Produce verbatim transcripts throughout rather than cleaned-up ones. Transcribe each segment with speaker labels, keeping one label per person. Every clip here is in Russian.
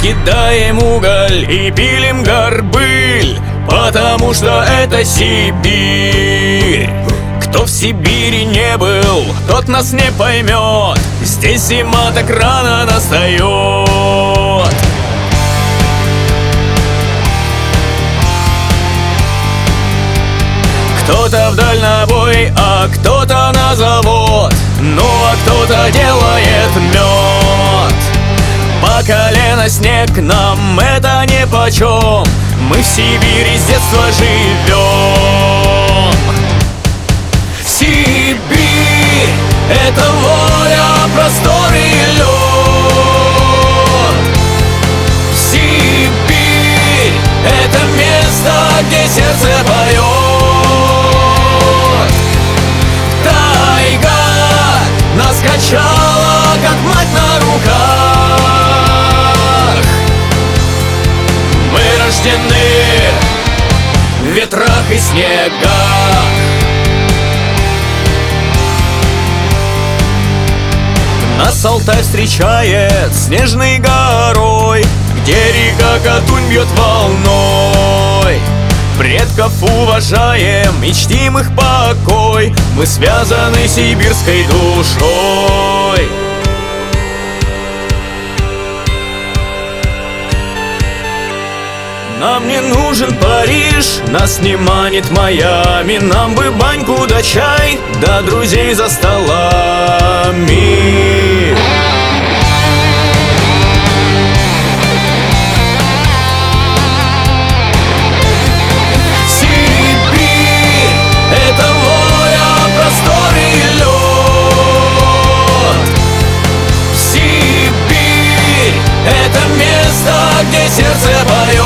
Speaker 1: кидаем уголь и пилим горбыль, потому что это Сибирь. Кто в Сибири не был, тот нас не поймет. Здесь зима так рано настает. Кто-то в дальнобой, а кто-то на завод. Ну а кто-то делает мед. По колено снег, нам это нипочем. Мы в Сибири с детства живем. Сибирь — это воля, простор и лед. Сибирь — это место, где сердце поет. Тайга нас качала, как мать на руках. Мы рождены в ветрах и снегах. Нас Алтай встречает снежной горой, где река Катунь бьет волной. Предков уважаем и чтим их покой. Мы связаны сибирской душой. Нам не нужен Париж, нас не манит Майами. Нам бы баньку да чай, да друзей за столами. Сибирь — это воля, простор и лед. Сибирь — это место, где сердце поет.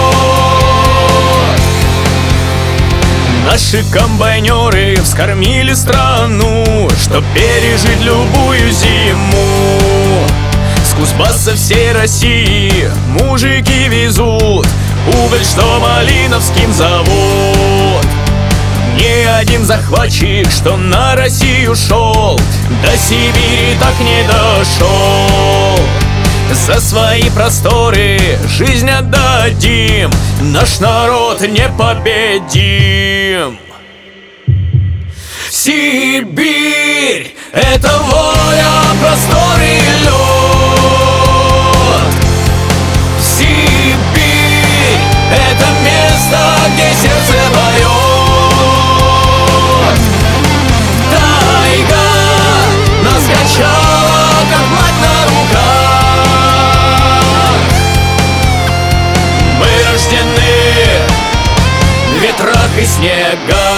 Speaker 1: Наши комбайнеры вскормили страну, чтоб пережить любую зиму. С Кузбасса всей России мужики везут уголь, что Малиновским завод. Ни один захватчик, что на Россию шел, до Сибири так не дошел. За свои просторы жизнь отдадим, наш народ непобедим. Сибирь — это воля, простор и лед. Сибирь — это место, где сердце поет. Тайга нас качала, как мать на руках. Мы рождены в ветрах и снегах.